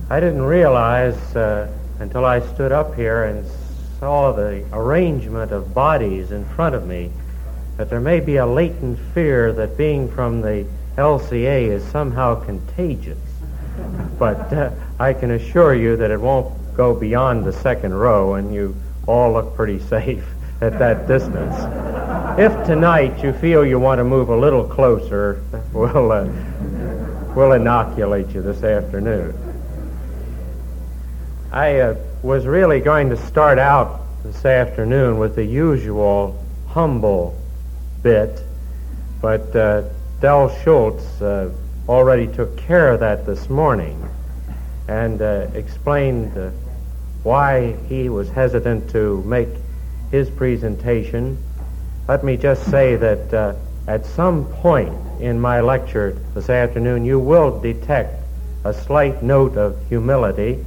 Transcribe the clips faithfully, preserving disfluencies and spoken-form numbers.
I didn't realize uh, until I stood up here and saw the arrangement of bodies in front of me that there may be a latent fear that being from the L C A is somehow contagious. But uh, I can assure you that it won't go beyond the second row, and you all look pretty safe at that distance. If tonight you feel you want to move a little closer, we'll, uh, we'll inoculate you this afternoon. I uh, was really going to start out this afternoon with the usual humble bit, but uh, Del Schultz uh, already took care of that this morning and uh, explained uh, why he was hesitant to make his presentation. Let me just say that uh, at some point in my lecture this afternoon, you will detect a slight note of humility.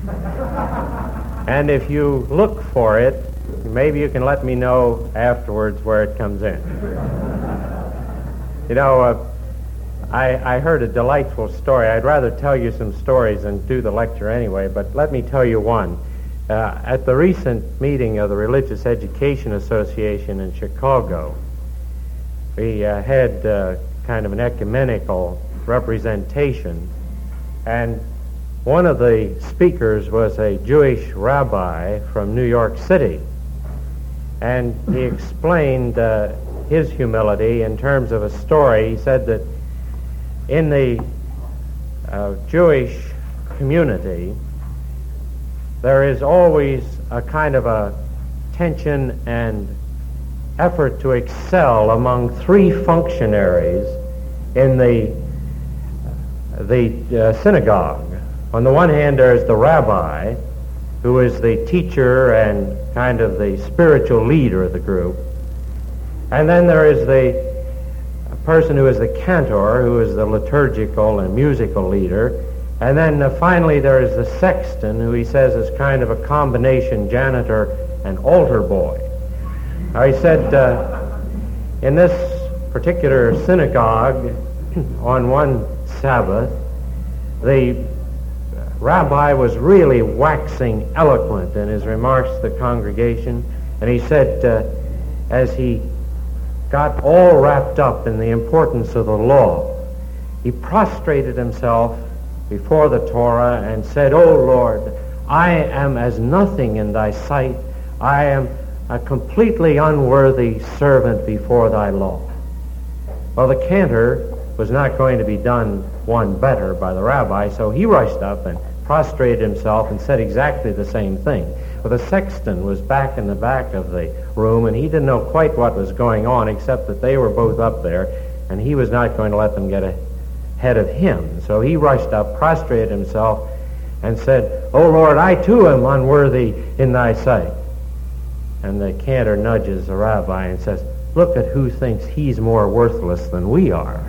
And if you look for it, maybe you can let me know afterwards where it comes in. You know, uh, I, I heard a delightful story. I'd rather tell you some stories than do the lecture anyway, but let me tell you one. Uh, at the recent meeting of the Religious Education Association in Chicago, we uh, had uh, kind of an ecumenical representation, and one of the speakers was a Jewish rabbi from New York City, and he explained uh, his humility in terms of a story. He said that in the uh, Jewish community, there is always a kind of a tension and effort to excel among three functionaries in the, the uh, synagogue. On the one hand, there's the rabbi, who is the teacher and kind of the spiritual leader of the group. And then there is the person who is the cantor, who is the liturgical and musical leader. And then uh, finally there is the sexton, who he says is kind of a combination janitor and altar boy. Now he said uh, in this particular synagogue on one Sabbath, the rabbi was really waxing eloquent in his remarks to the congregation, and he said uh, as he got all wrapped up in the importance of the law, he prostrated himself before the Torah and said, "O Lord, I am as nothing in thy sight. I am a completely unworthy servant before thy law." Well, the cantor was not going to be done one better by the rabbi, so he rushed up and prostrated himself and said exactly the same thing. Well, the sexton was back in the back of the room, and he didn't know quite what was going on, except that they were both up there, and he was not going to let them get ahead of him. So he rushed up, prostrated himself, and said, "O Lord, I too am unworthy in thy sight." And the cantor nudges the rabbi and says, "Look at who thinks he's more worthless than we are."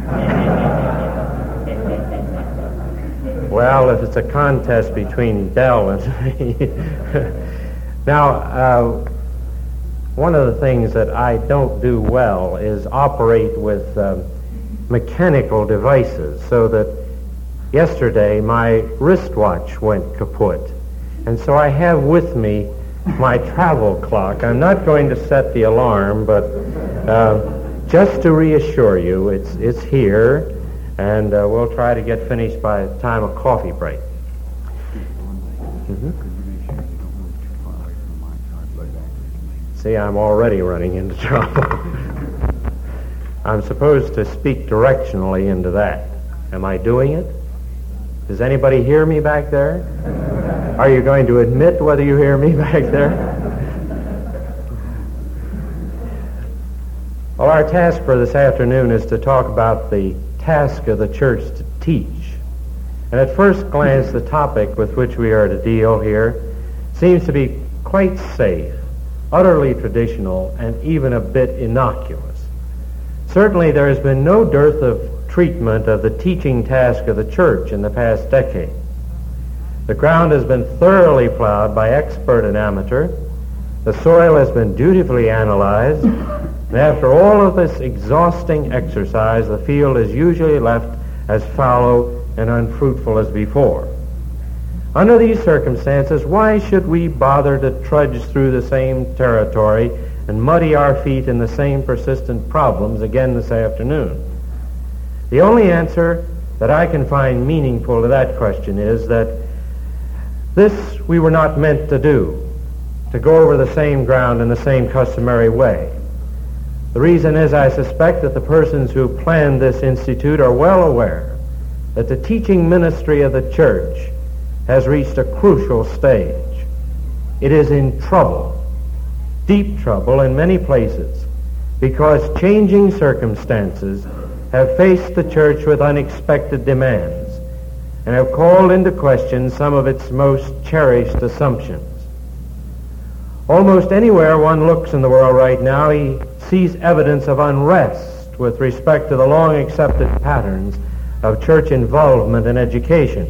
Well, if it's a contest between Del and me. Now, uh, one of the things that I don't do well is operate with uh, mechanical devices, so that yesterday my wristwatch went kaput. And so I have with me my travel clock. I'm not going to set the alarm, but uh, just to reassure you, it's, it's here. And uh, we'll try to get finished by the time of coffee break. Mm-hmm. See, I'm already running into trouble. I'm supposed to speak directionally into that. Am I doing it? Does anybody hear me back there? Are you going to admit whether you hear me back there? Well, our task for this afternoon is to talk about the task of the church to teach. And at first glance, the topic with which we are to deal here seems to be quite safe, utterly traditional, and even a bit innocuous. Certainly there has been no dearth of treatment of the teaching task of the church in the past decade. The ground has been thoroughly plowed by expert and amateur. The soil has been dutifully analyzed. And after all of this exhausting exercise, the field is usually left as fallow and unfruitful as before. Under these circumstances, why should we bother to trudge through the same territory and muddy our feet in the same persistent problems again this afternoon? The only answer that I can find meaningful to that question is that this we were not meant to do, to go over the same ground in the same customary way. The reason is, I suspect that the persons who planned this institute are well aware that the teaching ministry of the church has reached a crucial stage. It is in trouble, deep trouble in many places, because changing circumstances have faced the church with unexpected demands and have called into question some of its most cherished assumptions. Almost anywhere one looks in the world right now, he sees evidence of unrest with respect to the long-accepted patterns of church involvement in education.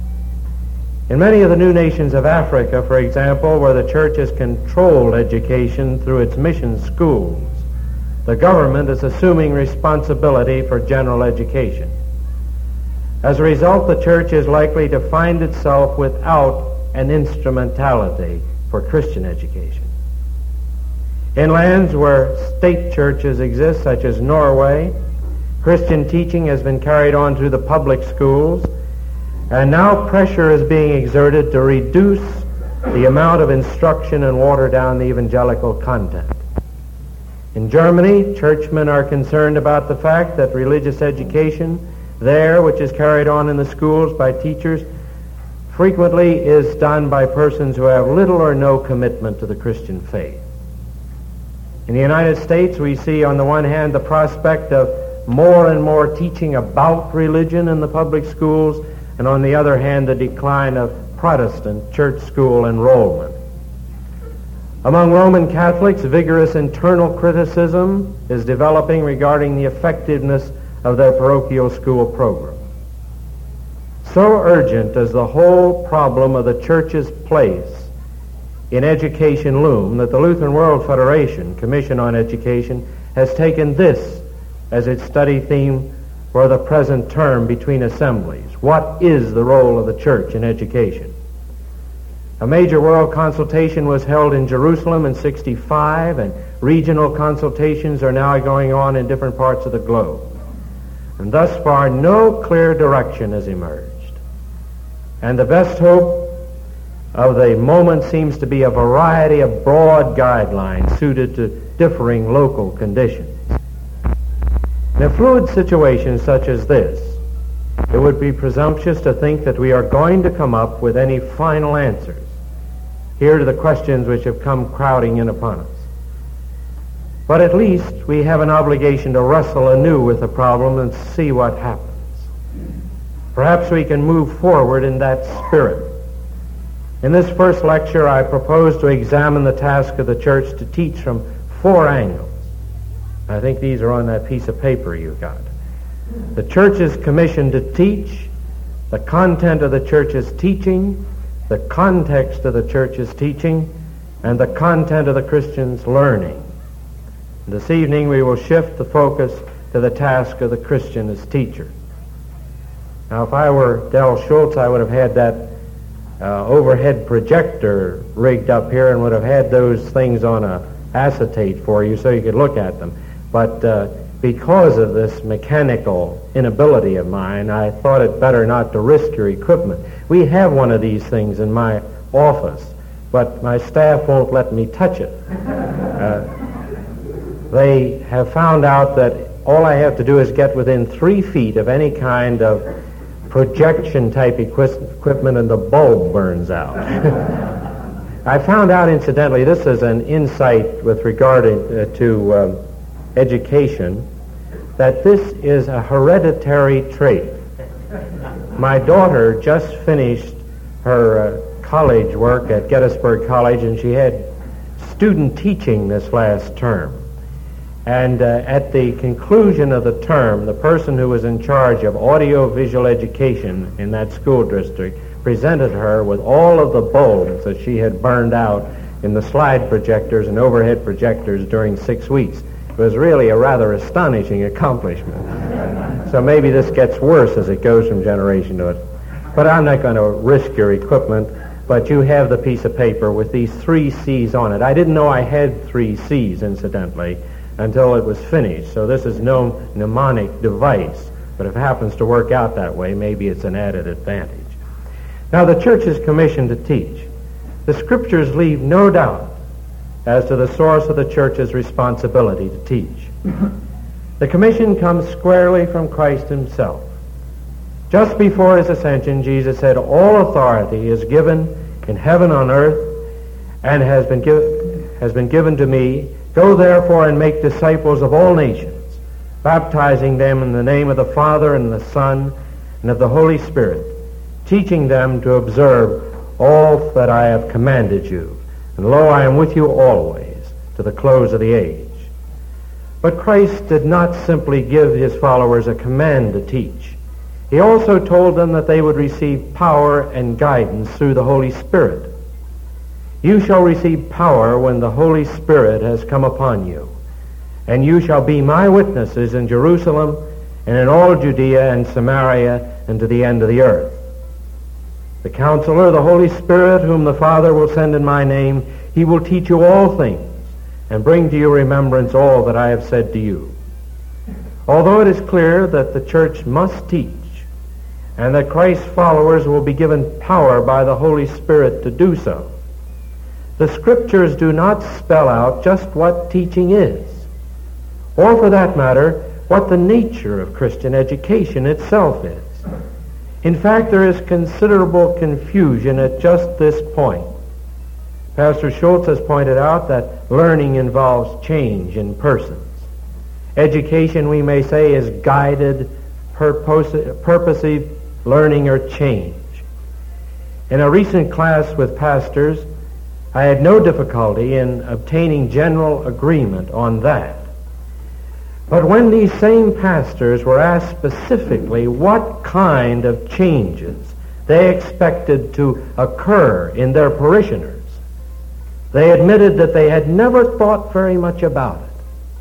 In many of the new nations of Africa, for example, where the church has controlled education through its mission schools, the government is assuming responsibility for general education. As a result, the church is likely to find itself without an instrumentality for Christian education. In lands where state churches exist, such as Norway, Christian teaching has been carried on through the public schools, and now pressure is being exerted to reduce the amount of instruction and water down the evangelical content. In Germany, churchmen are concerned about the fact that religious education there, which is carried on in the schools by teachers, frequently is done by persons who have little or no commitment to the Christian faith. In the United States, we see on the one hand the prospect of more and more teaching about religion in the public schools, and on the other hand the decline of Protestant church school enrollment. Among Roman Catholics, vigorous internal criticism is developing regarding the effectiveness of their parochial school program. So urgent does the whole problem of the church's place in education loom that the Lutheran World Federation Commission on Education has taken this as its study theme for the present term between assemblies. What is the role of the church in education? A major world consultation was held in Jerusalem in sixty-five, and regional consultations are now going on in different parts of the globe. And thus far, no clear direction has emerged. And the best hope of the moment seems to be a variety of broad guidelines suited to differing local conditions. In a fluid situation such as this, it would be presumptuous to think that we are going to come up with any final answers here to the questions which have come crowding in upon us. But at least we have an obligation to wrestle anew with the problem and see what happens. Perhaps we can move forward in that spirit. In this first lecture, I propose to examine the task of the church to teach from four angles. I think these are on that piece of paper you got. The church is commissioned to teach, the content of the church's teaching, the context of the church's teaching, and the content of the Christian's learning. This evening we will shift the focus to the task of the Christian as teacher. Now, if I were Del Schultz, I would have had that uh, overhead projector rigged up here and would have had those things on a acetate for you so you could look at them. But uh, because of this mechanical inability of mine, I thought it better not to risk your equipment. We have one of these things in my office, but my staff won't let me touch it. Uh, they have found out that all I have to do is get within three feet of any kind of projection type equipment and the bulb burns out. I found out, incidentally, this is an insight with regard uh, to um, education, that this is a hereditary trait. My daughter just finished her uh, college work at Gettysburg College, and she had student teaching this last term. And uh, at the conclusion of the term, the person who was in charge of audio-visual education in that school district presented her with all of the bulbs that she had burned out in the slide projectors and overhead projectors during six weeks. It was really a rather astonishing accomplishment. So maybe this gets worse as it goes from generation to But I'm not going to risk your equipment, but you have the piece of paper with these three C's on it. I didn't know I had three C's, incidentally, until it was finished. So this is no mnemonic device, but if it happens to work out that way, maybe it's an added advantage. Now, the church is commissioned to teach. The Scriptures leave no doubt as to the source of the church's responsibility to teach. The commission comes squarely from Christ himself. Just before his ascension, Jesus said, "All authority is given in heaven and on earth and has been, give, has been given to me. Go therefore and make disciples of all nations, baptizing them in the name of the Father and the Son and of the Holy Spirit, teaching them to observe all that I have commanded you. And lo, I am with you always to the close of the age." But Christ did not simply give his followers a command to teach. He also told them that they would receive power and guidance through the Holy Spirit. "You shall receive power when the Holy Spirit has come upon you, and you shall be my witnesses in Jerusalem and in all Judea and Samaria and to the end of the earth. The Counselor, the Holy Spirit, whom the Father will send in my name, he will teach you all things and bring to your remembrance all that I have said to you." Although it is clear that the church must teach and that Christ's followers will be given power by the Holy Spirit to do so, the Scriptures do not spell out just what teaching is, or for that matter, what the nature of Christian education itself is. In fact, there is considerable confusion at just this point. Pastor Schultz has pointed out that learning involves change in persons. Education, we may say, is guided, purpos- purposive learning or change. In a recent class with pastors, I had no difficulty in obtaining general agreement on that. But when these same pastors were asked specifically what kind of changes they expected to occur in their parishioners, they admitted that they had never thought very much about it.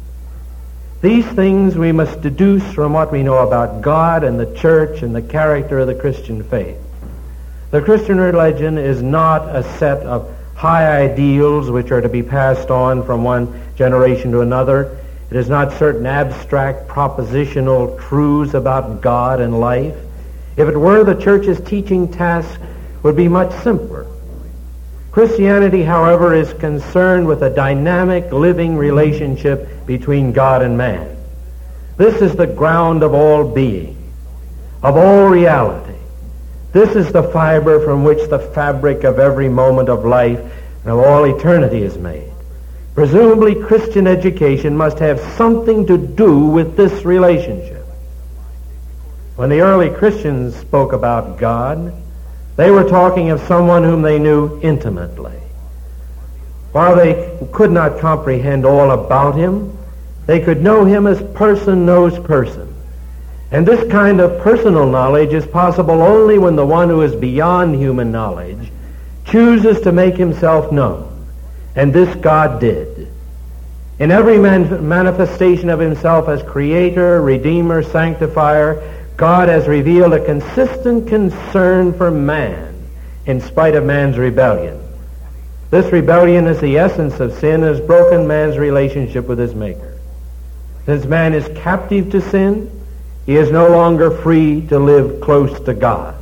These things we must deduce from what we know about God and the church and the character of the Christian faith. The Christian religion is not a set of high ideals which are to be passed on from one generation to another. It is not certain abstract propositional truths about God and life. If it were, the church's teaching task would be much simpler. Christianity, however, is concerned with a dynamic, living relationship between God and man. This is the ground of all being, of all reality. This is the fiber from which the fabric of every moment of life and of all eternity is made. Presumably, Christian education must have something to do with this relationship. When the early Christians spoke about God, they were talking of someone whom they knew intimately. While they could not comprehend all about him, they could know him as person knows person. And this kind of personal knowledge is possible only when the one who is beyond human knowledge chooses to make himself known. And this God did. In every man- manifestation of himself as creator, redeemer, sanctifier, God has revealed a consistent concern for man in spite of man's rebellion. This rebellion is the essence of sin and has broken man's relationship with his Maker. Since man is captive to sin, he is no longer free to live close to God.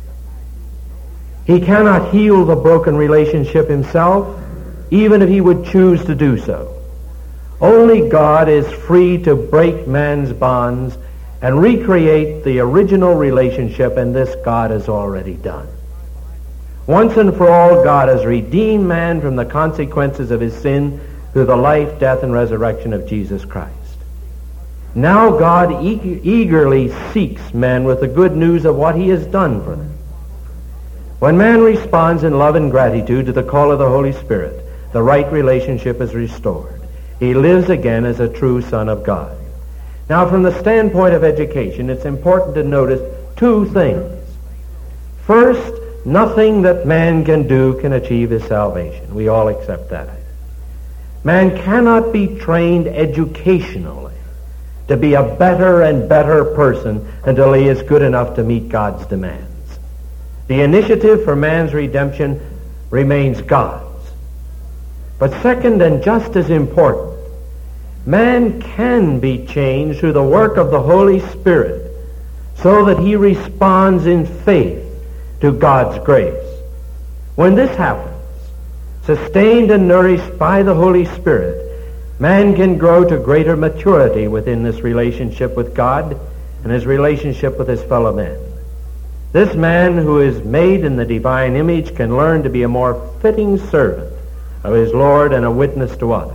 He cannot heal the broken relationship himself, even if he would choose to do so. Only God is free to break man's bonds and recreate the original relationship, and this God has already done. Once and for all, God has redeemed man from the consequences of his sin through the life, death, and resurrection of Jesus Christ. Now God e- eagerly seeks men with the good news of what he has done for them. When man responds in love and gratitude to the call of the Holy Spirit, the right relationship is restored. He lives again as a true son of God. Now, from the standpoint of education, it's important to notice two things. First, nothing that man can do can achieve his salvation. We all accept that. Man cannot be trained educationally to be a better and better person until he is good enough to meet God's demands. The initiative for man's redemption remains God's. But second, and just as important, man can be changed through the work of the Holy Spirit so that he responds in faith to God's grace. When this happens, sustained and nourished by the Holy Spirit, man can grow to greater maturity within this relationship with God and his relationship with his fellow men. This man who is made in the divine image can learn to be a more fitting servant of his Lord and a witness to others.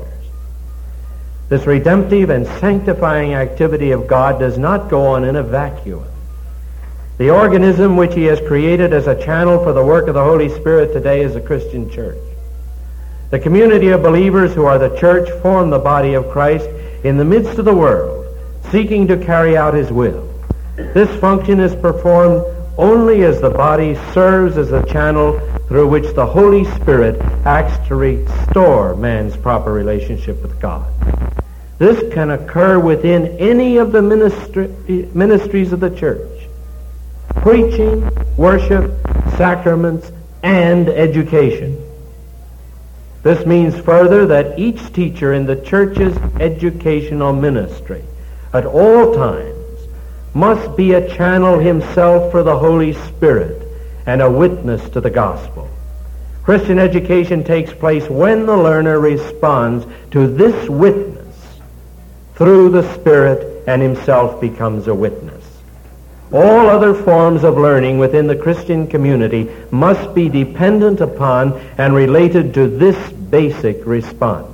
This redemptive and sanctifying activity of God does not go on in a vacuum. The organism which he has created as a channel for the work of the Holy Spirit today is the Christian church. The community of believers who are the church form the body of Christ in the midst of the world, seeking to carry out his will. This function is performed only as the body serves as a channel through which the Holy Spirit acts to restore man's proper relationship with God. This can occur within any of the ministry, ministries of the church: preaching, worship, sacraments, and education. This means further that each teacher in the church's educational ministry at all times must be a channel himself for the Holy Spirit and a witness to the gospel. Christian education takes place when the learner responds to this witness through the Spirit and himself becomes a witness. All other forms of learning within the Christian community must be dependent upon and related to this basic response.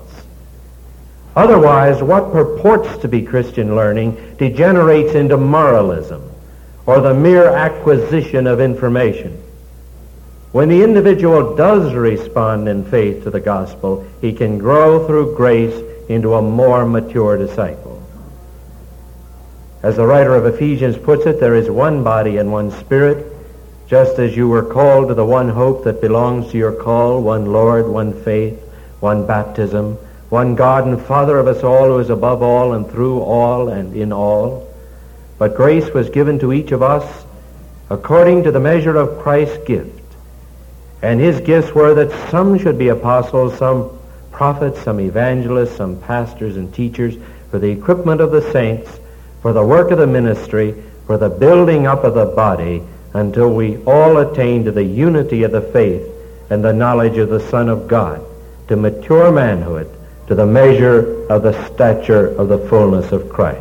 Otherwise, what purports to be Christian learning degenerates into moralism or the mere acquisition of information. When the individual does respond in faith to the gospel, he can grow through grace into a more mature disciple. As the writer of Ephesians puts it, there is one body and one Spirit, just as you were called to the one hope that belongs to your call, one Lord, one faith, one baptism, one God and Father of us all, who is above all and through all and in all. But grace was given to each of us according to the measure of Christ's gift. And his gifts were that some should be apostles, some prophets, some evangelists, some pastors and teachers, for the equipment of the saints, for the work of the ministry, for the building up of the body, until we all attain to the unity of the faith and the knowledge of the Son of God, to mature manhood, to the measure of the stature of the fullness of Christ.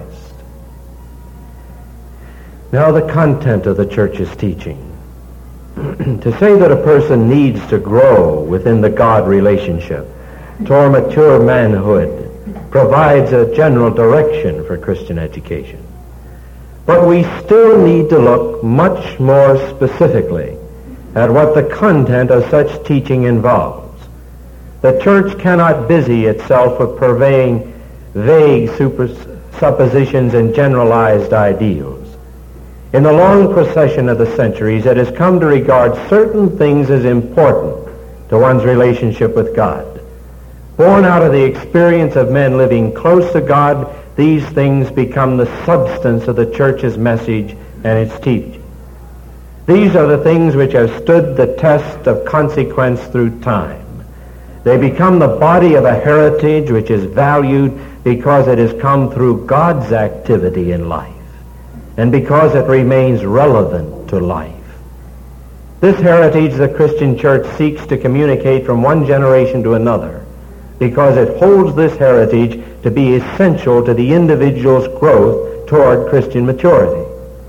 Now the content of the church's teaching. To say that a person needs to grow within the God relationship toward mature manhood provides a general direction for Christian education. But we still need to look much more specifically at what the content of such teaching involves. The church cannot busy itself with purveying vague suppositions and generalized ideals. In the long procession of the centuries, it has come to regard certain things as important to one's relationship with God. Born out of the experience of men living close to God, these things become the substance of the church's message and its teaching. These are the things which have stood the test of consequence through time. They become the body of a heritage which is valued because it has come through God's activity in life and because it remains relevant to life. This heritage the Christian church seeks to communicate from one generation to another, because it holds this heritage to be essential to the individual's growth toward Christian maturity.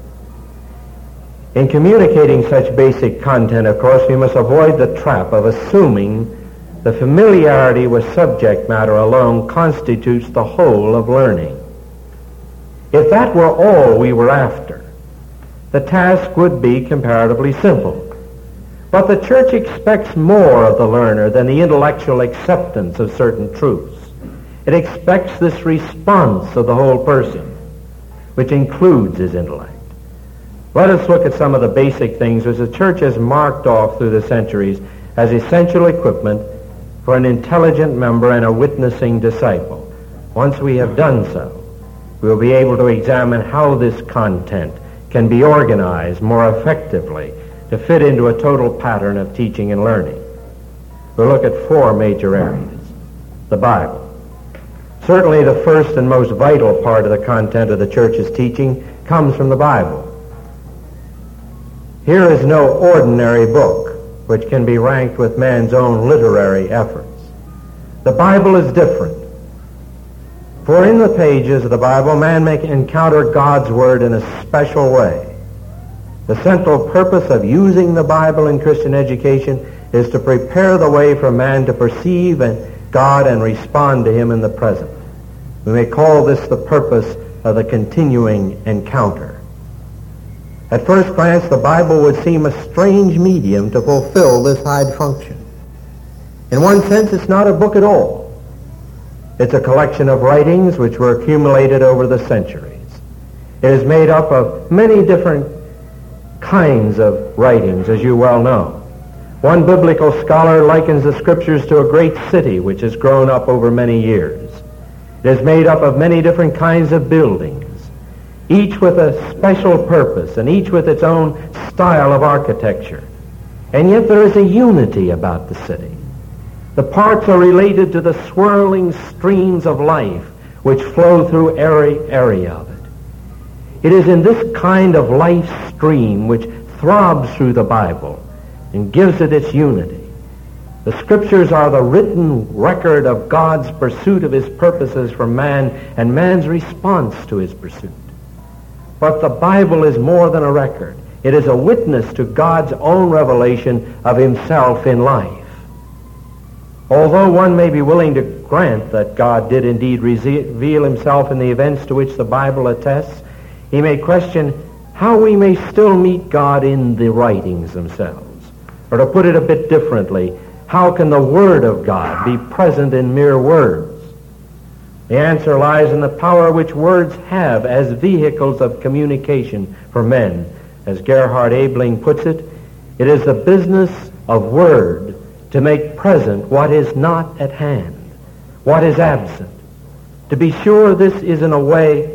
In communicating such basic content, of course, we must avoid the trap of assuming the familiarity with subject matter alone constitutes the whole of learning. If that were all we were after, the task would be comparatively simple. But the church expects more of the learner than the intellectual acceptance of certain truths. It expects this response of the whole person, which includes his intellect. Let us look at some of the basic things which the church has marked off through the centuries as essential equipment for an intelligent member and a witnessing disciple. Once we have done so, we will be able to examine how this content can be organized more effectively to fit into a total pattern of teaching and learning. We'll look at four major areas. The Bible. Certainly the first and most vital part of the content of the church's teaching comes from the Bible. Here is no ordinary book which can be ranked with man's own literary efforts. The Bible is different. For in the pages of the Bible, man may encounter God's Word in a special way. The central purpose of using the Bible in Christian education is to prepare the way for man to perceive God and respond to Him in the present. We may call this the purpose of the continuing encounter. At first glance, the Bible would seem a strange medium to fulfill this high function. In one sense, it's not a book at all. It's a collection of writings which were accumulated over the centuries. It is made up of many different kinds of writings, as you well know. One biblical scholar likens the Scriptures to a great city which has grown up over many years. It is made up of many different kinds of buildings, each with a special purpose and each with its own style of architecture. And yet there is a unity about the city. The parts are related to the swirling streams of life which flow through every area of it. It is in this kind of life stream which throbs through the Bible and gives it its unity. The Scriptures are the written record of God's pursuit of His purposes for man and man's response to His pursuit. But the Bible is more than a record. It is a witness to God's own revelation of Himself in life. Although one may be willing to grant that God did indeed reveal Himself in the events to which the Bible attests, he may question how we may still meet God in the writings themselves. Or to put it a bit differently, how can the Word of God be present in mere words? The answer lies in the power which words have as vehicles of communication for men. As Gerhard Abling puts it, it is the business of word to make present what is not at hand, what is absent. To be sure, this is in a way,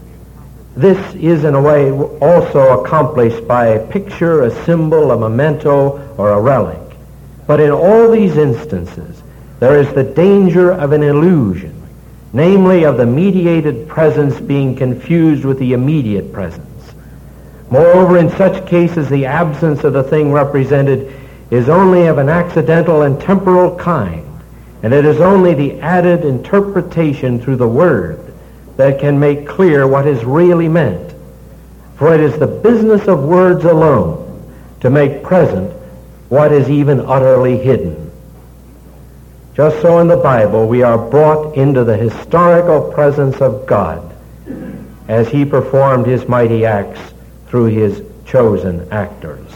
this is in a way also accomplished by a picture, a symbol, a memento, or a relic. But in all these instances, there is the danger of an illusion, namely of the mediated presence being confused with the immediate presence. Moreover, in such cases, the absence of the thing represented is only of an accidental and temporal kind, and it is only the added interpretation through the Word that can make clear what is really meant. For it is the business of words alone to make present what is even utterly hidden. Just so in the Bible, we are brought into the historical presence of God as He performed His mighty acts through His chosen actors.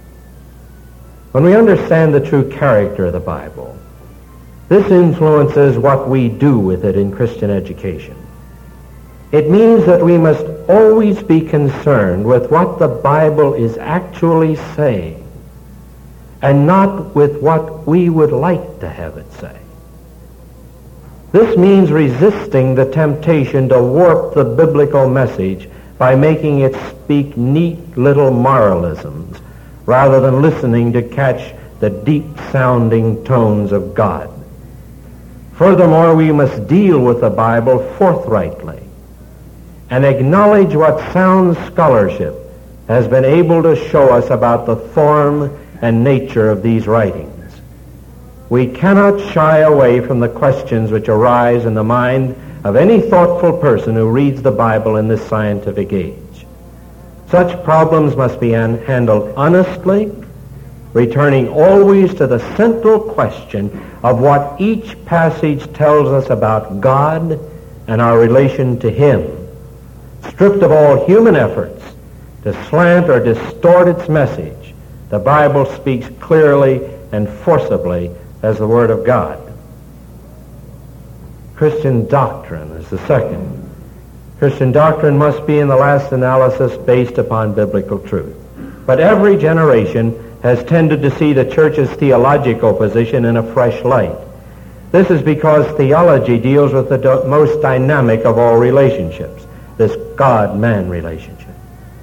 When we understand the true character of the Bible, this influences what we do with it in Christian education. It means that we must always be concerned with what the Bible is actually saying and not with what we would like to have it say. This means resisting the temptation to warp the biblical message by making it speak neat little moralisms rather than listening to catch the deep-sounding tones of God. Furthermore, we must deal with the Bible forthrightly and acknowledge what sound scholarship has been able to show us about the form and nature of these writings. We cannot shy away from the questions which arise in the mind of any thoughtful person who reads the Bible in this scientific age. Such problems must be handled honestly, returning always to the central question of what each passage tells us about God and our relation to Him, stripped of all human efforts to slant or distort its message. The Bible speaks clearly and forcibly as the Word of God. Christian doctrine is the second. Christian doctrine must be, in the last analysis, based upon biblical truth. But every generation has tended to see the church's theological position in a fresh light. This is because theology deals with the do- most dynamic of all relationships, this God-man relationship.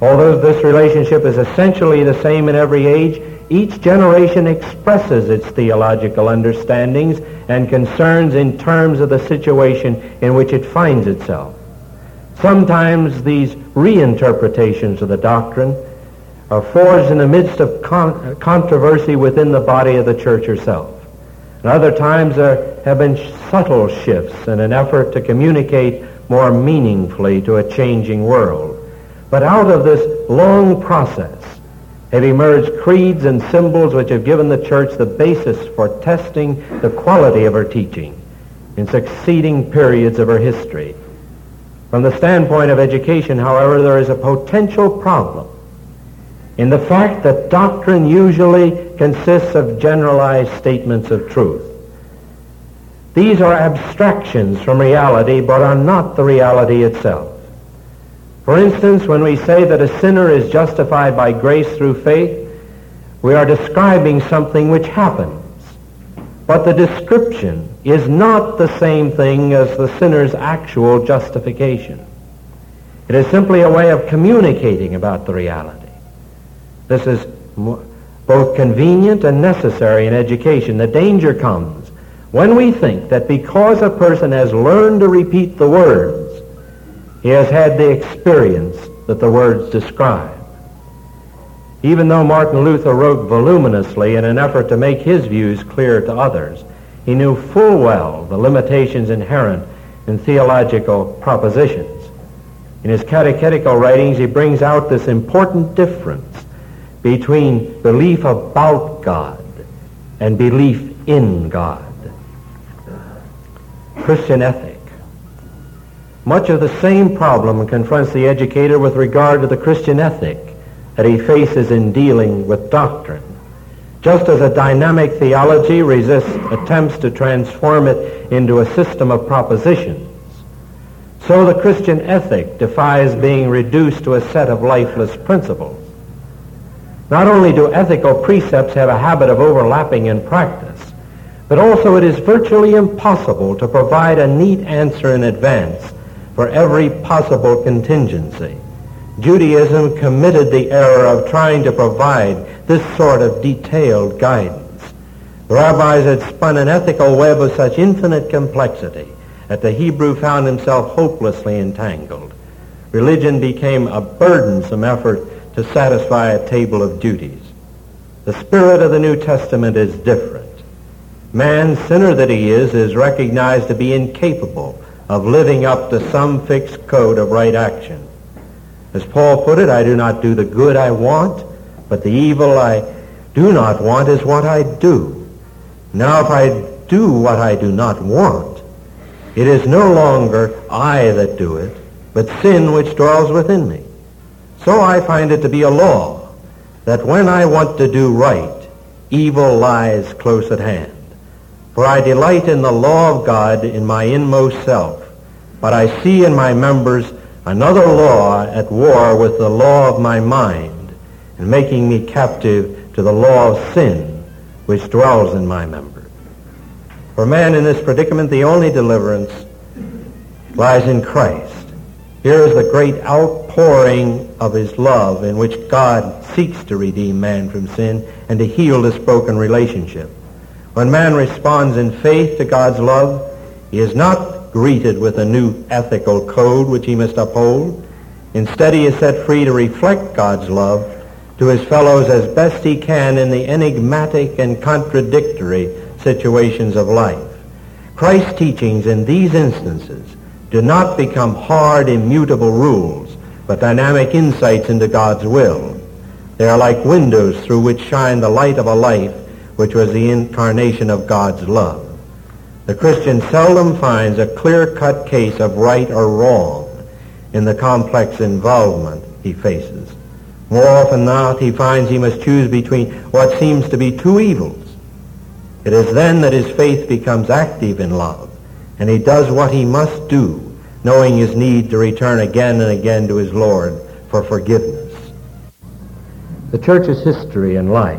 Although this relationship is essentially the same in every age, each generation expresses its theological understandings and concerns in terms of the situation in which it finds itself. Sometimes these reinterpretations of the doctrine are forged in the midst of con- controversy within the body of the church herself. And other times there have been subtle shifts in an effort to communicate more meaningfully to a changing world. But out of this long process have emerged creeds and symbols which have given the church the basis for testing the quality of her teaching in succeeding periods of her history. From the standpoint of education, however, there is a potential problem in the fact that doctrine usually consists of generalized statements of truth. These are abstractions from reality, but are not the reality itself. For instance, when we say that a sinner is justified by grace through faith, we are describing something which happens. But the description is not the same thing as the sinner's actual justification. It is simply a way of communicating about the reality. This is both convenient and necessary in education. The danger comes when we think that because a person has learned to repeat the words, he has had the experience that the words describe. Even though Martin Luther wrote voluminously in an effort to make his views clear to others, he knew full well the limitations inherent in theological propositions. In his catechetical writings, he brings out this important difference between belief about God and belief in God. Christian ethic. Much of the same problem confronts the educator with regard to the Christian ethic that he faces in dealing with doctrine. Just as a dynamic theology resists attempts to transform it into a system of propositions, so the Christian ethic defies being reduced to a set of lifeless principles. Not only do ethical precepts have a habit of overlapping in practice, but also it is virtually impossible to provide a neat answer in advance for every possible contingency. Judaism committed the error of trying to provide this sort of detailed guidance. The rabbis had spun an ethical web of such infinite complexity that the Hebrew found himself hopelessly entangled. Religion became a burdensome effort to satisfy a table of duties. The spirit of the New Testament is different. Man, sinner that he is, is recognized to be incapable of living up to some fixed code of right action. As Paul put it, I do not do the good I want, but the evil I do not want is what I do. Now if I do what I do not want, it is no longer I that do it, but sin which dwells within me. So I find it to be a law that when I want to do right, evil lies close at hand. For I delight in the law of God in my inmost self, but I see in my members another law at war with the law of my mind, and making me captive to the law of sin which dwells in my members. For man in this predicament, the only deliverance lies in Christ. Here is the great outpouring of his love in which God seeks to redeem man from sin and to heal this broken relationship. When man responds in faith to God's love, he is not greeted with a new ethical code which he must uphold. Instead, he is set free to reflect God's love to his fellows as best he can in the enigmatic and contradictory situations of life. Christ's teachings in these instances do not become hard, immutable rules, but dynamic insights into God's will. They are like windows through which shine the light of a life which was the incarnation of God's love. The Christian seldom finds a clear-cut case of right or wrong in the complex involvement he faces. More often than not, he finds he must choose between what seems to be two evils. It is then that his faith becomes active in love, and he does what he must do, knowing his need to return again and again to his Lord for forgiveness. The church's history and life.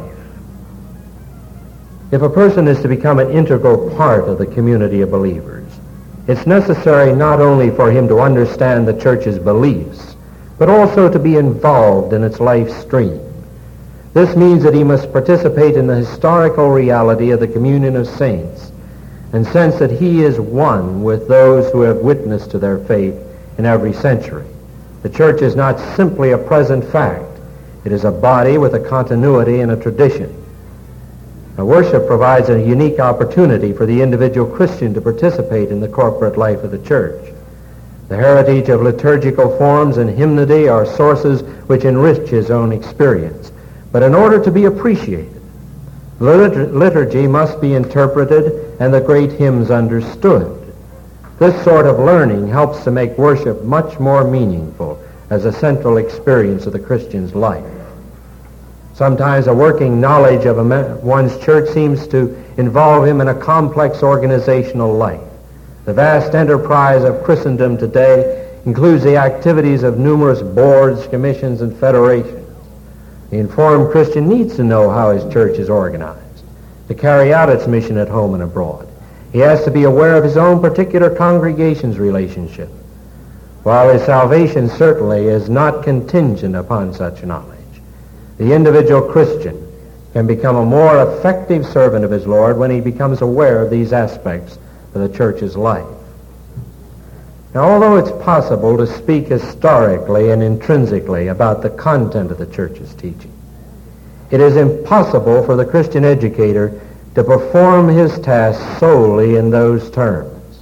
If a person is to become an integral part of the community of believers, it's necessary not only for him to understand the church's beliefs, but also to be involved in its life stream. This means that he must participate in the historical reality of the communion of saints and sense that he is one with those who have witnessed to their faith in every century. The church is not simply a present fact. It is a body with a continuity and a tradition. Now, worship provides a unique opportunity for the individual Christian to participate in the corporate life of the church. The heritage of liturgical forms and hymnody are sources which enrich his own experience. But in order to be appreciated, liturgy must be interpreted and the great hymns understood. This sort of learning helps to make worship much more meaningful as a central experience of the Christian's life. Sometimes a working knowledge of a, one's church seems to involve him in a complex organizational life. The vast enterprise of Christendom today includes the activities of numerous boards, commissions, and federations. The informed Christian needs to know how his church is organized to carry out its mission at home and abroad. He has to be aware of his own particular congregation's relationship, while his salvation certainly is not contingent upon such knowledge. The individual Christian can become a more effective servant of his Lord when he becomes aware of these aspects of the church's life. Now, although it's possible to speak historically and intrinsically about the content of the church's teaching, it is impossible for the Christian educator to perform his task solely in those terms.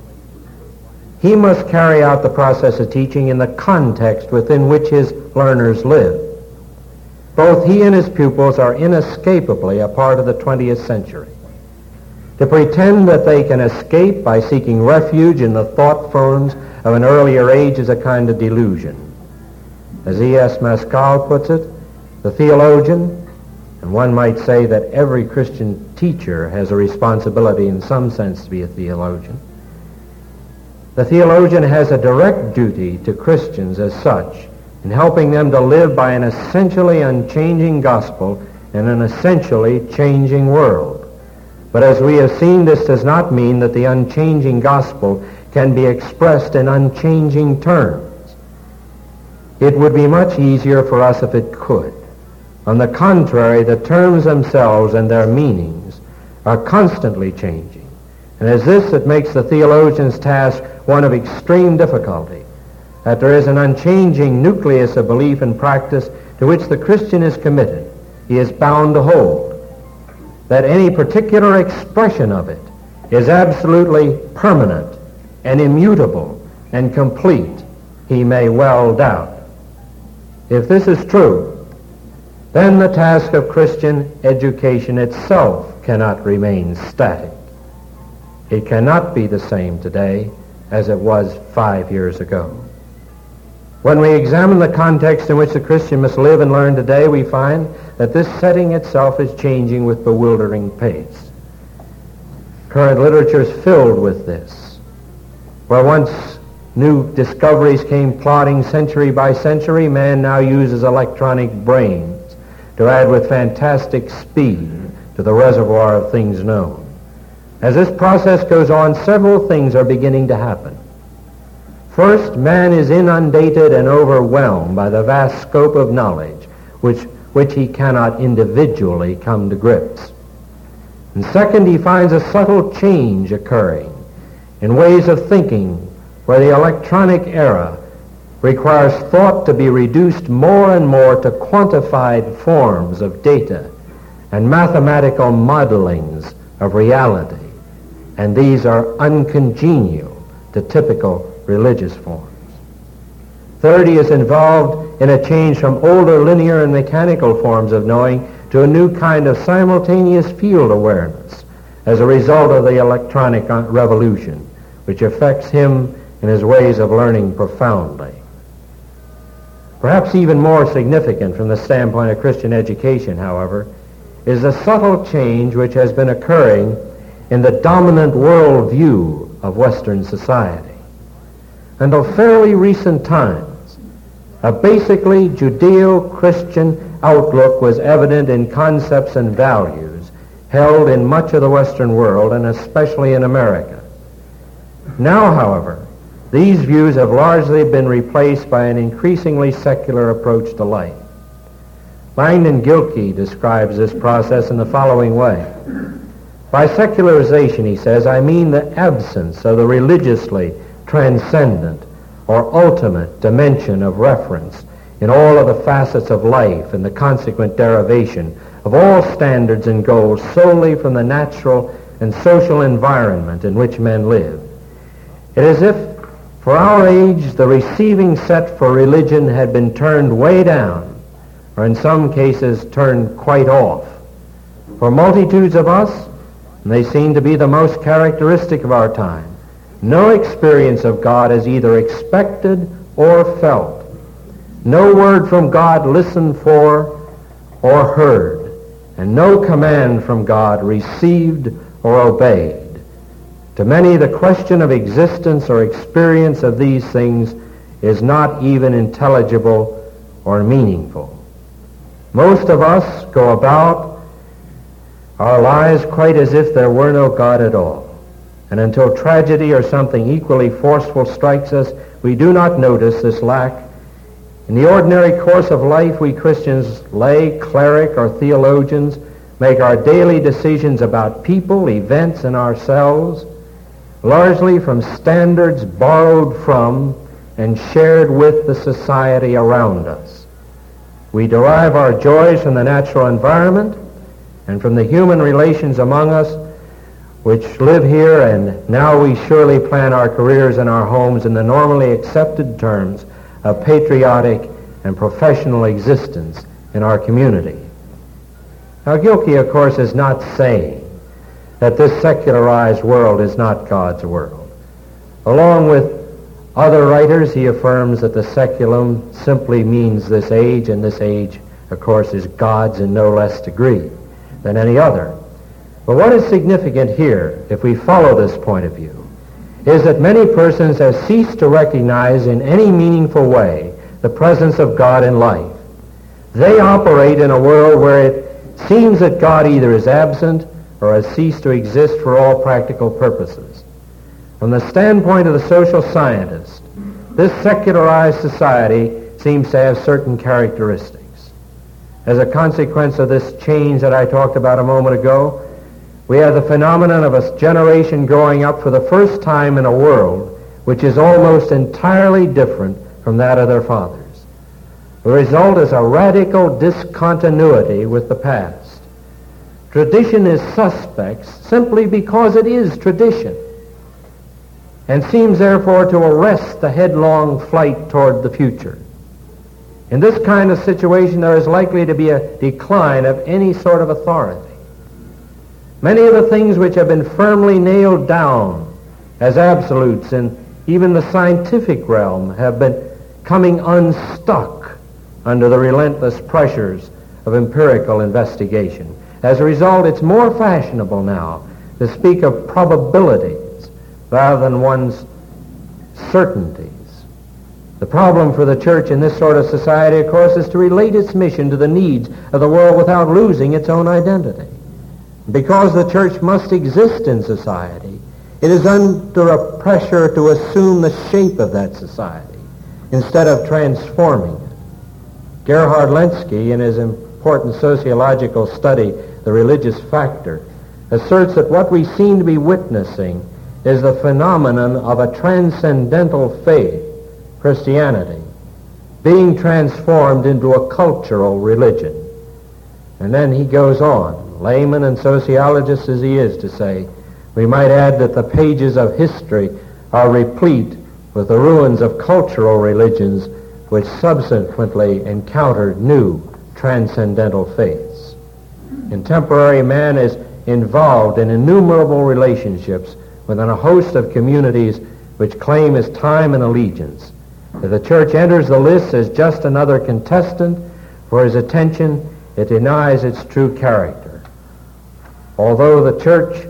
He must carry out the process of teaching in the context within which his learners live. Both he and his pupils are inescapably a part of the twentieth century. To pretend that they can escape by seeking refuge in the thought forms of an earlier age is a kind of delusion. As E S Maskell puts it, the theologian, and one might say that every Christian teacher has a responsibility in some sense to be a theologian, the theologian has a direct duty to Christians as such in helping them to live by an essentially unchanging gospel in an essentially changing world. But as we have seen, this does not mean that the unchanging gospel can be expressed in unchanging terms. It would be much easier for us if it could. On the contrary, the terms themselves and their meanings are constantly changing. And as this, it makes the theologian's task one of extreme difficulty, that there is an unchanging nucleus of belief and practice to which the Christian is committed. He is bound to hold. That any particular expression of it is absolutely permanent and immutable and complete, he may well doubt. If this is true, then the task of Christian education itself cannot remain static. It cannot be the same today as it was five years ago. When we examine the context in which the Christian must live and learn today, we find that this setting itself is changing with bewildering pace. Current literature is filled with this. Where once new discoveries came plodding century by century, man now uses electronic brains to add with fantastic speed to the reservoir of things known. As this process goes on, several things are beginning to happen. First, man is inundated and overwhelmed by the vast scope of knowledge which, which he cannot individually come to grips. And second, he finds a subtle change occurring in ways of thinking where the electronic era requires thought to be reduced more and more to quantified forms of data and mathematical modelings of reality. And these are uncongenial to typical religious forms. Third, he is involved in a change from older linear and mechanical forms of knowing to a new kind of simultaneous field awareness as a result of the electronic revolution, which affects him in his ways of learning profoundly. Perhaps even more significant from the standpoint of Christian education, however, is the subtle change which has been occurring in the dominant worldview of Western society. Until fairly recent times, a basically Judeo-Christian outlook was evident in concepts and values held in much of the Western world, and especially in America. Now, however, these views have largely been replaced by an increasingly secular approach to life. Langdon Gilkey describes this process in the following way. By secularization, he says, I mean the absence of the religiously transcendent or ultimate dimension of reference in all of the facets of life and the consequent derivation of all standards and goals solely from the natural and social environment in which men live. It is as if for our age the receiving set for religion had been turned way down, or in some cases turned quite off. For multitudes of us, and they seem to be the most characteristic of our time, no experience of God is either expected or felt. No word from God listened for or heard, and no command from God received or obeyed. To many, the question of existence or experience of these things is not even intelligible or meaningful. Most of us go about our lives quite as if there were no God at all. And until tragedy or something equally forceful strikes us, we do not notice this lack. In the ordinary course of life, we Christians, lay, cleric, or theologians, make our daily decisions about people, events, and ourselves, largely from standards borrowed from and shared with the society around us. We derive our joys from the natural environment and from the human relations among us which live here, and now we surely plan our careers and our homes in the normally accepted terms of patriotic and professional existence in our community. Now, Gilkey, of course, is not saying that this secularized world is not God's world. Along with other writers, he affirms that the seculum simply means this age, and this age, of course, is God's in no less degree than any other. But what is significant here, if we follow this point of view, is that many persons have ceased to recognize in any meaningful way the presence of God in life. They operate in a world where it seems that God either is absent or has ceased to exist for all practical purposes. From the standpoint of the social scientist, this secularized society seems to have certain characteristics. As a consequence of this change that I talked about a moment ago, we have the phenomenon of a generation growing up for the first time in a world which is almost entirely different from that of their fathers. The result is a radical discontinuity with the past. Tradition is suspect simply because it is tradition, and seems therefore to arrest the headlong flight toward the future. In this kind of situation, there is likely to be a decline of any sort of authority. Many of the things which have been firmly nailed down as absolutes in even the scientific realm have been coming unstuck under the relentless pressures of empirical investigation. As a result, it's more fashionable now to speak of probabilities rather than one's certainties. The problem for the church in this sort of society, of course, is to relate its mission to the needs of the world without losing its own identity. Because the church must exist in society, it is under a pressure to assume the shape of that society instead of transforming it. Gerhard Lenski, in his important sociological study, The Religious Factor, asserts that what we seem to be witnessing is the phenomenon of a transcendental faith, Christianity, being transformed into a cultural religion. And then he goes on, layman and sociologist as he is, to say, we might add that the pages of history are replete with the ruins of cultural religions which subsequently encountered new transcendental faiths. Contemporary man is involved in innumerable relationships within a host of communities which claim his time and allegiance. If the church enters the list as just another contestant for his attention, it denies its true character. Although the church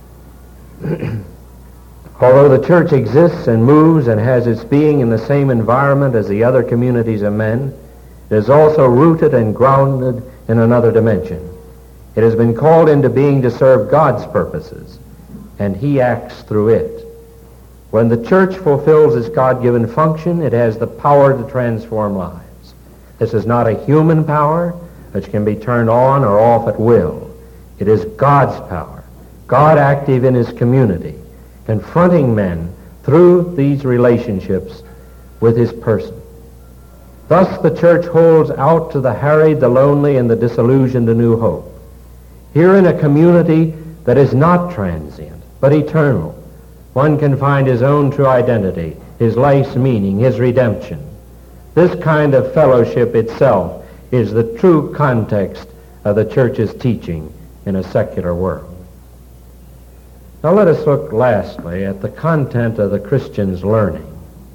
although the church exists and moves and has its being in the same environment as the other communities of men, it is also rooted and grounded in another dimension. It has been called into being to serve God's purposes, and he acts through it. When the church fulfills its God-given function, it has the power to transform lives. This is not a human power which can be turned on or off at will. It is God's power, God active in his community, confronting men through these relationships with his person. Thus the church holds out to the harried, the lonely, and the disillusioned a new hope. Here in a community that is not transient, but eternal, one can find his own true identity, his life's meaning, his redemption. This kind of fellowship itself is the true context of the church's teaching in a secular world. Now let us look lastly at the content of the Christian's learning.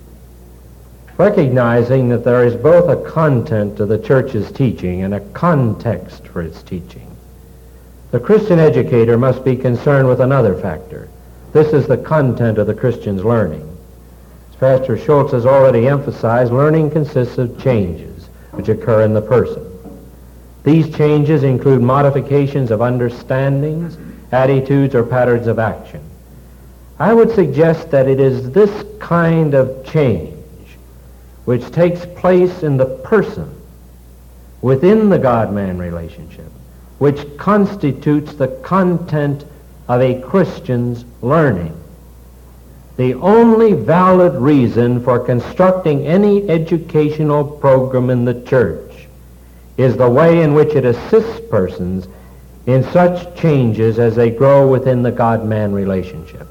Recognizing that there is both a content to the church's teaching and a context for its teaching, the Christian educator must be concerned with another factor. This is the content of the Christian's learning. As Pastor Schultz has already emphasized, learning consists of changes which occur in the person. These changes include modifications of understandings, attitudes, or patterns of action. I would suggest that it is this kind of change which takes place in the person within the God-man relationship, which constitutes the content of a Christian's learning. The only valid reason for constructing any educational program in the church is the way in which it assists persons in such changes as they grow within the God-man relationship.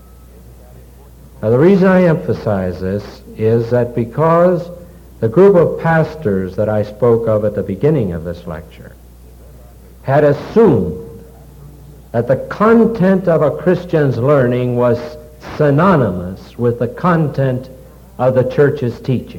Now, the reason I emphasize this is that because the group of pastors that I spoke of at the beginning of this lecture had assumed that the content of a Christian's learning was synonymous with the content of the church's teaching.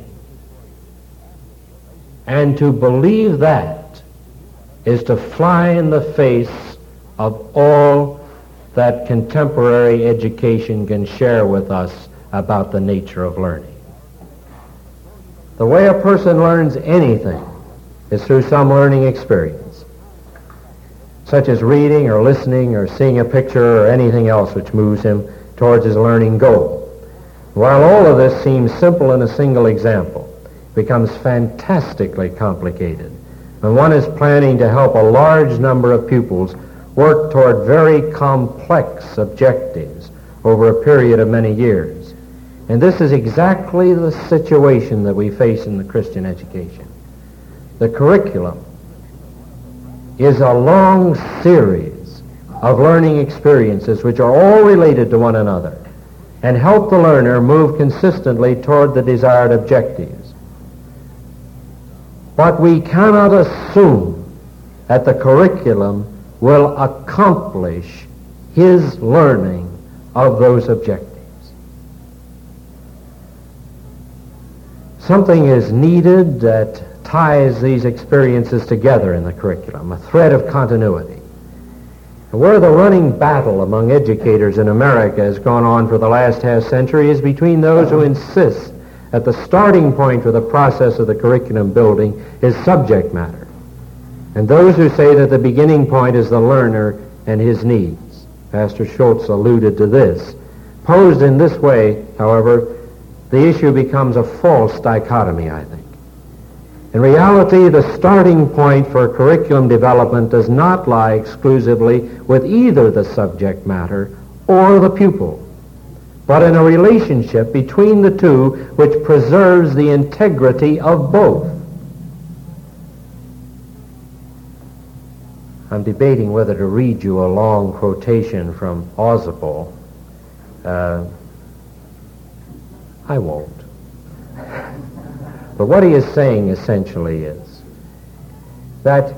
And to believe that is to fly in the face of all that contemporary education can share with us about the nature of learning. The way a person learns anything is through some learning experience, such as reading or listening or seeing a picture or anything else which moves him towards his learning goal. While all of this seems simple in a single example, it becomes fantastically complicated when one is planning to help a large number of pupils work toward very complex objectives over a period of many years. And this is exactly the situation that we face in the Christian education. The curriculum is a long series of learning experiences which are all related to one another and help the learner move consistently toward the desired objectives. But we cannot assume that the curriculum will accomplish his learning of those objectives. Something is needed that ties these experiences together in the curriculum, a thread of continuity. Where the running battle among educators in America has gone on for the last half century is between those who insist that the starting point for the process of the curriculum building is subject matter, and those who say that the beginning point is the learner and his needs. Pastor Schultz alluded to this. Posed in this way, however, the issue becomes a false dichotomy, I think. In reality, the starting point for curriculum development does not lie exclusively with either the subject matter or the pupil, but in a relationship between the two which preserves the integrity of both. I'm debating whether to read you a long quotation from Ausubel. Uh, I won't. But what he is saying essentially is that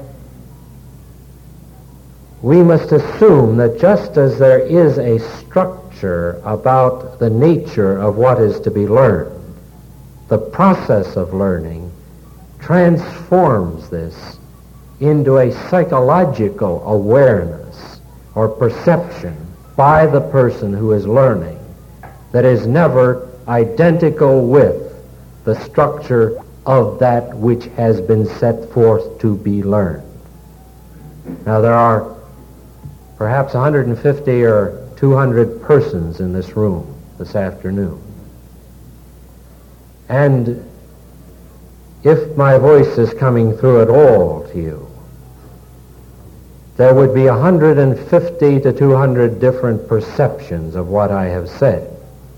we must assume that just as there is a structure about the nature of what is to be learned, the process of learning transforms this into a psychological awareness or perception by the person who is learning that is never identical with the structure of that which has been set forth to be learned. Now, there are perhaps one hundred fifty or two hundred persons in this room. this afternoon. And if my voice is coming through at all to you, there would be one hundred fifty to two hundred different perceptions of what I have said.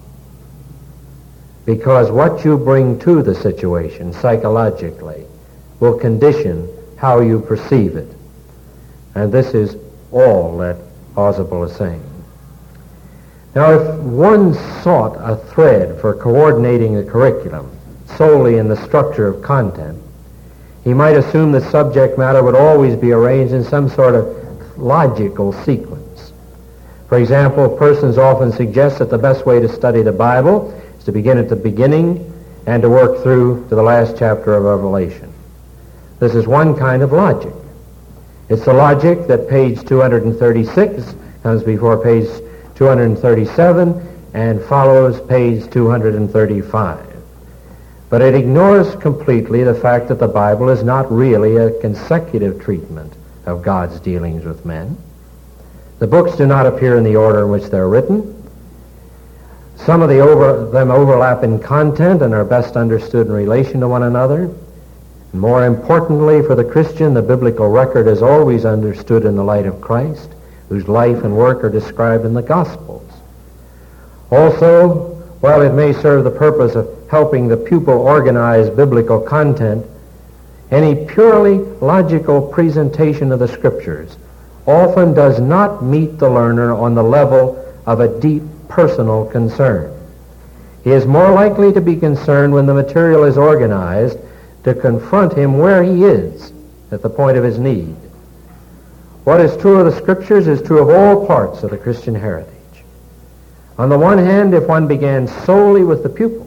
Because what you bring to the situation psychologically will condition how you perceive it. And this is all that Ausubel is saying. Now, if one sought a thread for coordinating the curriculum solely in the structure of content, he might assume that subject matter would always be arranged in some sort of logical sequence. For example, persons often suggest that the best way to study the Bible is to begin at the beginning and to work through to the last chapter of Revelation. This is one kind of logic. It's the logic that page two hundred thirty-six comes before page two hundred thirty-seven and follows page two hundred thirty-five. But it ignores completely the fact that the Bible is not really a consecutive treatment of God's dealings with men. The books do not appear in the order in which they're written. Some of the over, them overlap in content and are best understood in relation to one another. And more importantly, for the Christian, the biblical record is always understood in the light of Christ, whose life and work are described in the Gospels. Also, while it may serve the purpose of helping the pupil organize biblical content, any purely logical presentation of the Scriptures often does not meet the learner on the level of a deep personal concern. He is more likely to be concerned when the material is organized to confront him where he is at the point of his need. What is true of the Scriptures is true of all parts of the Christian heritage. On the one hand, if one began solely with the pupil,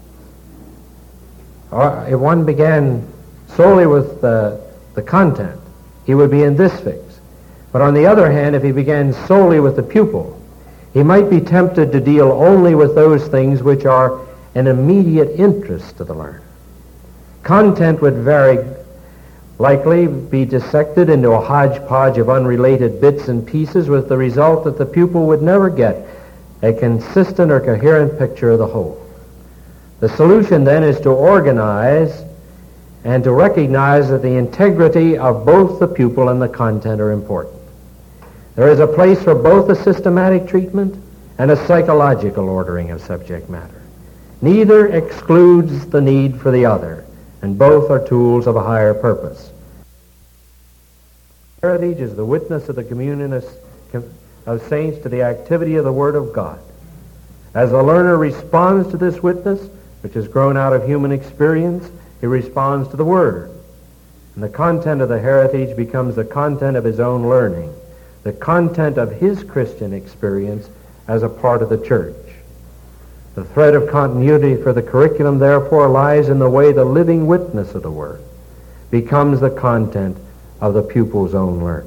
or if one began solely with the, the content, he would be in this fix. But on the other hand, if he began solely with the pupil, he might be tempted to deal only with those things which are an immediate interest to the learner. Content would very likely be dissected into a hodgepodge of unrelated bits and pieces, with the result that the pupil would never get a consistent or coherent picture of the whole. The solution then is to organize and to recognize that the integrity of both the pupil and the content are important. There is a place for both a systematic treatment and a psychological ordering of subject matter. Neither excludes the need for the other, and both are tools of a higher purpose. Heritage is the witness of the communion of saints to the activity of the Word of God. As the learner responds to this witness, which has grown out of human experience, he responds to the Word. And the content of the heritage becomes the content of his own learning, the content of his Christian experience as a part of the church. The thread of continuity for the curriculum, therefore, lies in the way the living witness of the Word becomes the content of the pupil's own learning.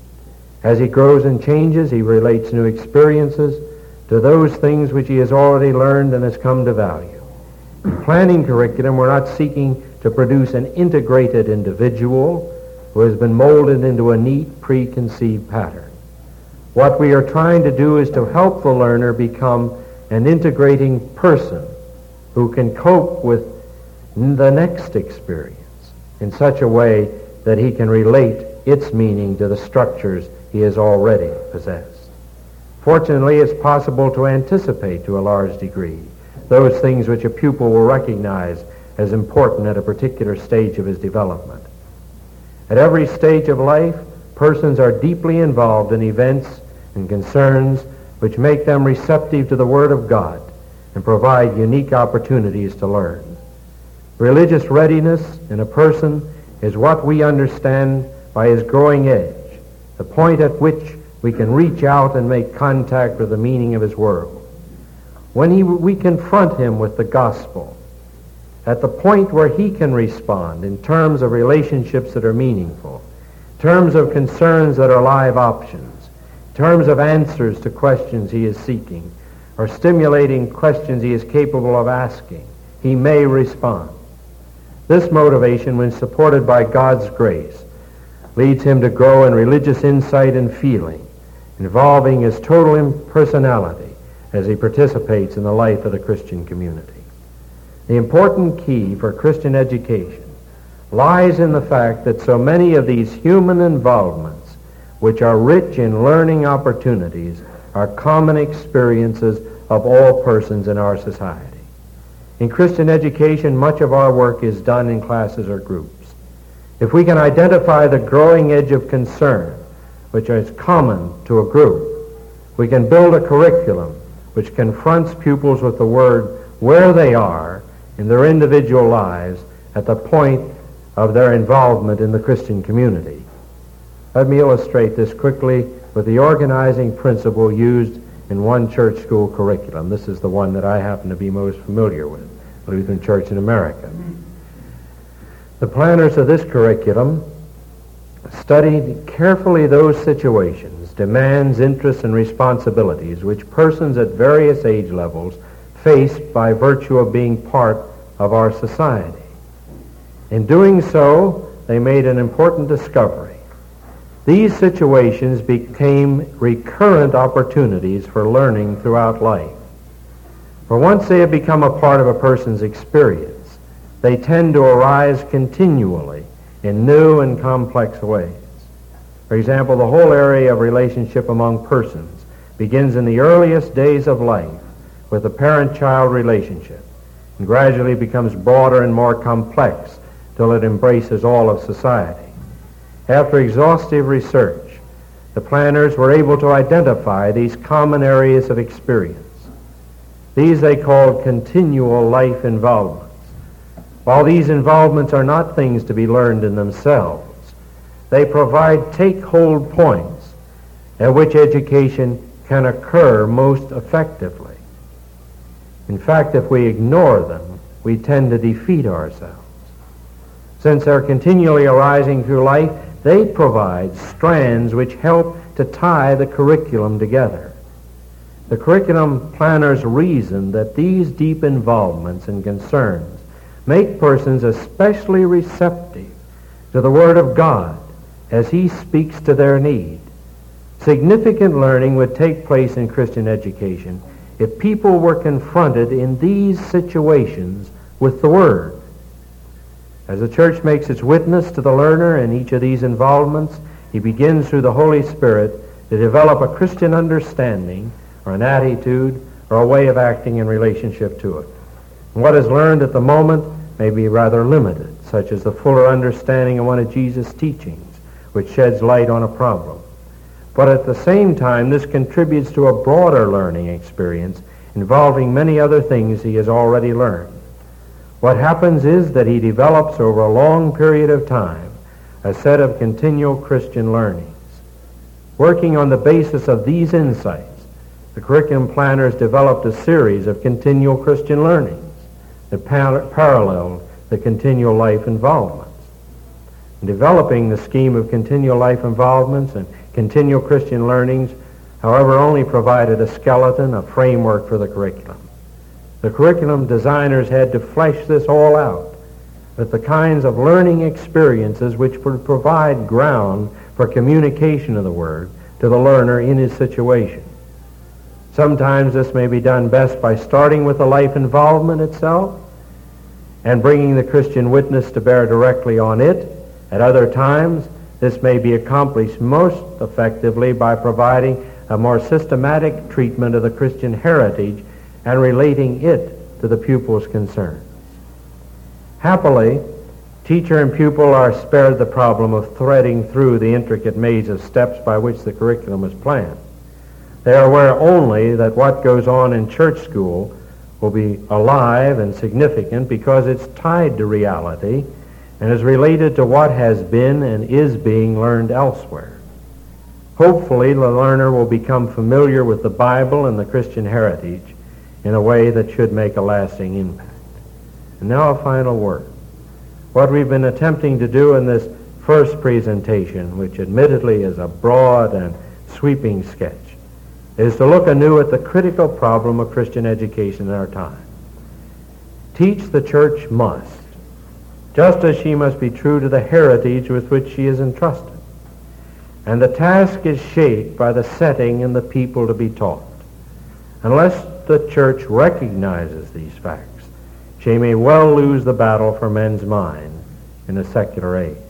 As he grows and changes, he relates new experiences to those things which he has already learned and has come to value. In planning curriculum, we're not seeking to produce an integrated individual who has been molded into a neat, preconceived pattern. What we are trying to do is to help the learner become an integrating person who can cope with the next experience in such a way that he can relate its meaning to the structures he has already possessed. Fortunately, it's possible to anticipate to a large degree those things which a pupil will recognize as important at a particular stage of his development. At every stage of life, persons are deeply involved in events and concerns which make them receptive to the Word of God and provide unique opportunities to learn. Religious readiness in a person is what we understand by his growing age, the point at which we can reach out and make contact with the meaning of his world. When he, we confront him with the gospel, at the point where he can respond in terms of relationships that are meaningful, terms of concerns that are live options, terms of answers to questions he is seeking, or stimulating questions he is capable of asking, he may respond. This motivation, when supported by God's grace, leads him to grow in religious insight and feeling, involving his total impersonality as he participates in the life of the Christian community. The important key for Christian education lies in the fact that so many of these human involvements, which are rich in learning opportunities, are common experiences of all persons in our society. In Christian education, much of our work is done in classes or groups. If we can identify the growing edge of concern, which is common to a group, we can build a curriculum which confronts pupils with the word where they are in their individual lives at the point of their involvement in the Christian community. Let me illustrate this quickly with the organizing principle used in one church school curriculum. This is the one that I happen to be most familiar with, Lutheran Church in America. The planners of this curriculum studied carefully those situations, demands, interests, and responsibilities which persons at various age levels face by virtue of being part of our society. In doing so, they made an important discovery. These situations became recurrent opportunities for learning throughout life. For once they have become a part of a person's experience, they tend to arise continually in new and complex ways. For example, the whole area of relationship among persons begins in the earliest days of life with the parent-child relationship and gradually becomes broader and more complex till it embraces all of society. After exhaustive research, the planners were able to identify these common areas of experience. These they called continual life involvements. While these involvements are not things to be learned in themselves, they provide take-hold points at which education can occur most effectively. In fact, if we ignore them, we tend to defeat ourselves. Since they're continually arising through life, they provide strands which help to tie the curriculum together. The curriculum planners reason that these deep involvements and concerns make persons especially receptive to the Word of God as He speaks to their need. Significant learning would take place in Christian education if people were confronted in these situations with the Word. As the church makes its witness to the learner in each of these involvements, he begins through the Holy Spirit to develop a Christian understanding or an attitude or a way of acting in relationship to it. And what is learned at the moment may be rather limited, such as the fuller understanding of one of Jesus' teachings, which sheds light on a problem. But at the same time, this contributes to a broader learning experience involving many other things he has already learned. What happens is that he develops over a long period of time a set of continual Christian learnings. Working on the basis of these insights, the curriculum planners developed a series of continual Christian learnings that par- paralleled the continual life involvements. In developing the scheme of continual life involvements and continual Christian learnings, however, only provided a skeleton, a framework for the curriculum. The curriculum designers had to flesh this all out with the kinds of learning experiences which would provide ground for communication of the Word to the learner in his situation. Sometimes this may be done best by starting with the life involvement itself and bringing the Christian witness to bear directly on it. At other times, this may be accomplished most effectively by providing a more systematic treatment of the Christian heritage and relating it to the pupil's concerns. Happily, teacher and pupil are spared the problem of threading through the intricate maze of steps by which the curriculum is planned. They are aware only that what goes on in church school will be alive and significant because it's tied to reality and is related to what has been and is being learned elsewhere. Hopefully, the learner will become familiar with the Bible and the Christian heritage in a way that should make a lasting impact. And now a final word. What we've been attempting to do in this first presentation, which admittedly is a broad and sweeping sketch, is to look anew at the critical problem of Christian education in our time. Teach the church must, just as she must be true to the heritage with which she is entrusted. And the task is shaped by the setting and the people to be taught. Unless the church recognizes these facts, she may well lose the battle for men's minds in a secular age.